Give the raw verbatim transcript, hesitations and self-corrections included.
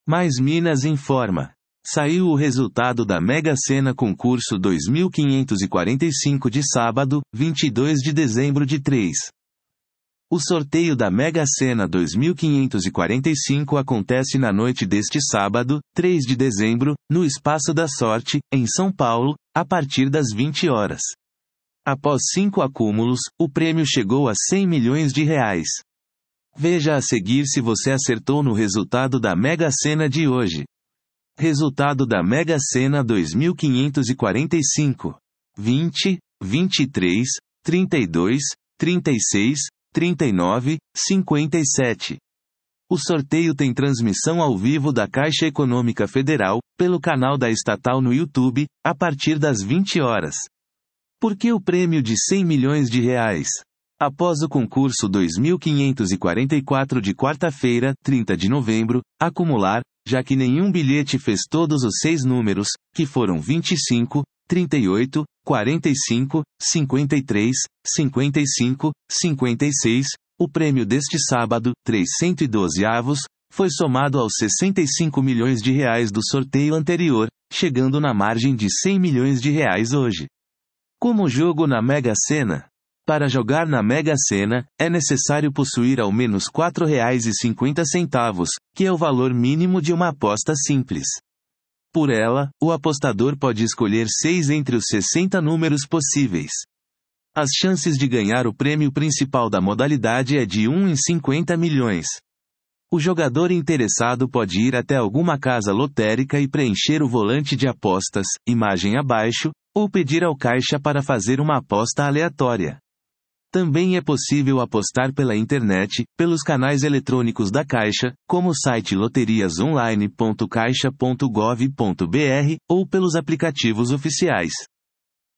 Mais Minas informa. Saiu o resultado da Mega Sena concurso dois mil quinhentos e quarenta e cinco de sábado, vinte e dois de dezembro de três. O sorteio da Mega Sena dois mil quinhentos e quarenta e cinco acontece na noite deste sábado, três de dezembro, no Espaço da Sorte, em São Paulo, a partir das vinte horas. Após cinco acúmulos, o prêmio chegou a cem milhões de reais. Veja a seguir se você acertou no resultado da Mega Sena de hoje. Resultado da Mega Sena dois mil quinhentos e quarenta e cinco. vinte, vinte e três, trinta e dois, trinta e seis, trinta e nove, cinquenta e sete. O sorteio tem transmissão ao vivo da Caixa Econômica Federal, pelo canal da estatal no YouTube, a partir das vinte horas. Por que o prêmio de cem milhões de reais? Após o concurso dois mil quinhentos e quarenta e quatro de quarta-feira, trinta de novembro, acumular, já que nenhum bilhete fez todos os seis números, que foram vinte e cinco, trinta e oito, quarenta e cinco, cinquenta e três, cinquenta e cinco, cinquenta e seis, o prêmio deste sábado, trezentos e doze avos, foi somado aos sessenta e cinco milhões de reais do sorteio anterior, chegando na margem de cem milhões de reais hoje. Como jogo na Mega Sena? Para jogar na Mega Sena, é necessário possuir ao menos quatro reais e cinquenta centavos, que é o valor mínimo de uma aposta simples. Por ela, o apostador pode escolher seis entre os sessenta números possíveis. As chances de ganhar o prêmio principal da modalidade é de um em cinquenta milhões. O jogador interessado pode ir até alguma casa lotérica e preencher o volante de apostas, imagem abaixo, ou pedir ao caixa para fazer uma aposta aleatória. Também é possível apostar pela internet, pelos canais eletrônicos da Caixa, como o site loterias online ponto caixa ponto gov ponto br, ou pelos aplicativos oficiais.